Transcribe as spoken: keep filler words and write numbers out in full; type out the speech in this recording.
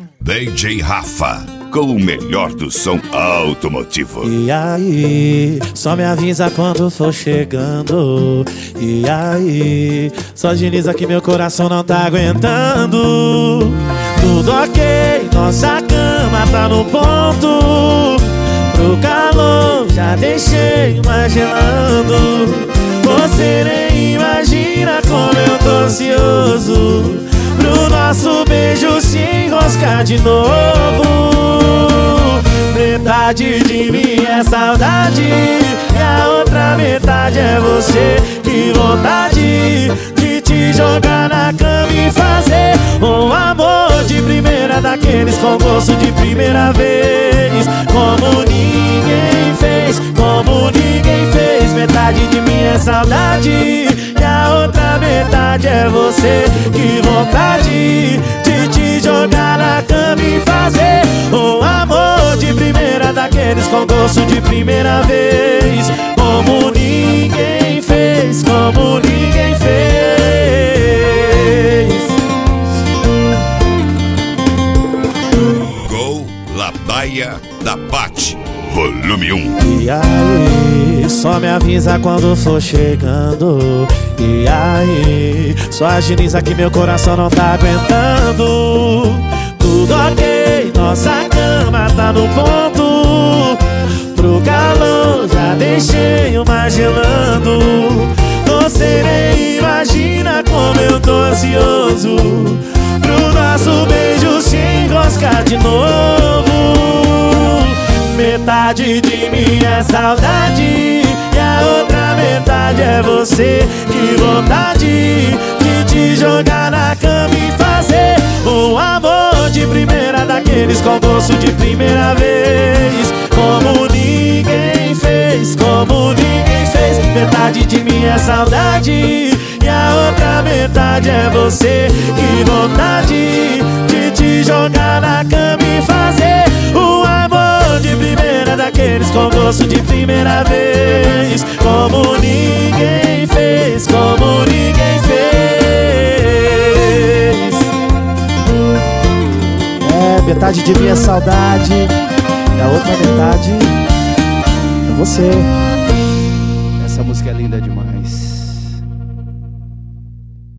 D J Rafa, com o melhor do som automotivo. E aí, só me avisa quando for chegando. E aí, só agiliza que meu coração não tá aguentando. Tudo ok, nossa cama tá no ponto. Pro calor já deixei uma gelando. Você nem imagina como eu tô ansioso pro nosso beijo se enroscar de novo. Metade de mim é saudade e a outra metade é você. Que vontade de te jogar na cama e fazer um amor de primeira, daqueles com gosto de primeira vez, como ninguém fez, como ninguém fez. Metade de mim é saudade e a outra metade é você. Que vontade de te jogar na cama e fazer um amor de primeira, daqueles com gosto de primeira vez, como ninguém fez, como ninguém fez. Gol Labaia da Pati, volume um. E aí, só me avisa quando for chegando. E aí, só agiliza que meu coração não tá aguentando. Tudo ok, nossa cama tá no ponto. Pro calor já deixei uma gelando. Você nem imagina como eu tô ansioso pro nosso beijo se enroscar de novo. Metade de mim é saudade e a outra metade é você. Que vontade de te jogar na cama e fazer um amor de primeira, daqueles com gosto de primeira vez, como ninguém fez, como ninguém fez. Metade de mim é saudade e a outra metade é você. Que vontade de te jogar na cama e fazer um amor de primeira, daqueles com gosto de primeira vez, como ninguém fez, como ninguém fez. É, metade de mim é saudade e a outra metade é você. Essa música é linda demais.